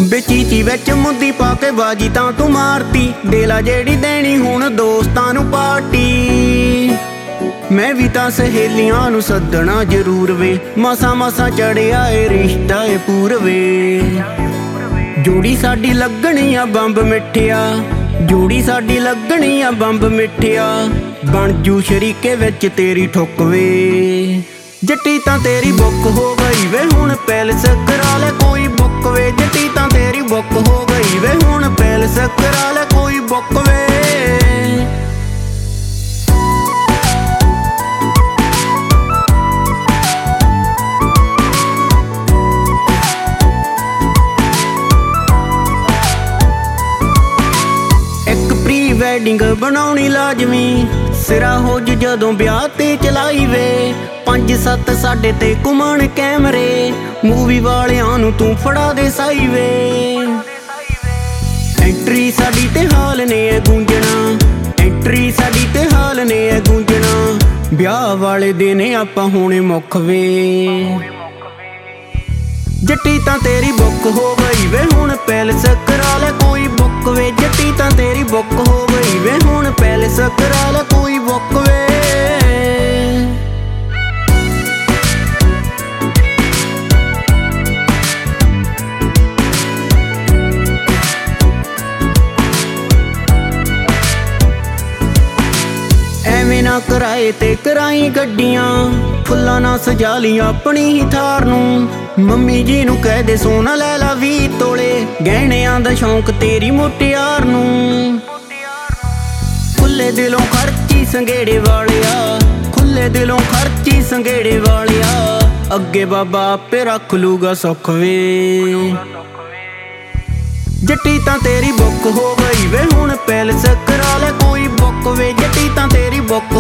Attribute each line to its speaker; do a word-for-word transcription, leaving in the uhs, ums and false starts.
Speaker 1: बे चीची विच मुंदी पा के बाजी तां तू मारती, दे ला जेड़ी देनी हुण दोस्तां नू पार्टी। मैं भी तां सहेलियां नू सदना जरूर वे, मसा मसा चढ़िया ए रिश्ता ए पूरवे। जोड़ी साडी लगनी आ बंब मिठिया, जोड़ी साडी लगनी आ बंब मिठिया, बन जू शरीके विच तेरी ठुकवे। जट्टी तां तेरी बुक हो गई वे हुण पैलस करा ले कोई बुक वे। जट्टी तां तेरी बुक हो गई वे हुण पैलस करा ले कोई बुक वे। वैडिंग बनाउणी लाजमी, सिरा हो जदों ब्याह ते चलाई वे। पंज सत्त साडे ते घुमण कैमरे, मूवी वालियां नू तू फड़ा दे साई वे। एंट्री साडी ते हाल ने है गूंजना, एंट्री साडी ते हाल ने है गूंजना, ब्याह वाले दिन आपां होणे मुख वे। जट्टी तां तेरी बुक हो गई वे हुण पैलस करा ले कोई बुक वे। जट्टी तां तेरी बुक हो गई वे हुण पैलस करा ले कोई बुक वे। ਐਵੇਂ ਨਾ ਕਿਰਾਏ ਤੇ ਕਰਾਈ ਗੱਡੀਆਂ, ਫੁੱਲਾਂ ਨਾ ਸਜਾ ਲਈ ਆਪਣੀ ਹੀ ਥਾਰ ਨੂੰ। ਮੰਮੀ ਜੀ ਨੂੰ ਕਹਿ ਦੇ ਸੋਨਾ ਲੈ ਲਾ ਵੀਹ ਤੋਲੇ, ਗਹਿਣਿਆਂ ਦਾ ਸ਼ੌਂਕ ਤੇਰੀ ਮੁਟਿਆਰ ਨੂੰ। ਖੁੱਲੇ ਦਿਲੋਂ ਖਰਚੀ ਸੰਘੇੜੇ ਵਾਲਿਆ, ਖੁੱਲੇ ਦਿਲੋਂ ਖਰਚੀ ਸੰਘੇੜੇ ਵਾਲਿਆ, ਅੱਗੇ ਬਾਬਾ ਆਪੇ ਰੱਖ ਲੂਗਾ ਸੁੱਖ ਵੇ। जट्टी तां तेरी बुक हो गई वे हुण पैलस करा ले कोई बुक वे। जट्टी तां तेरी बुक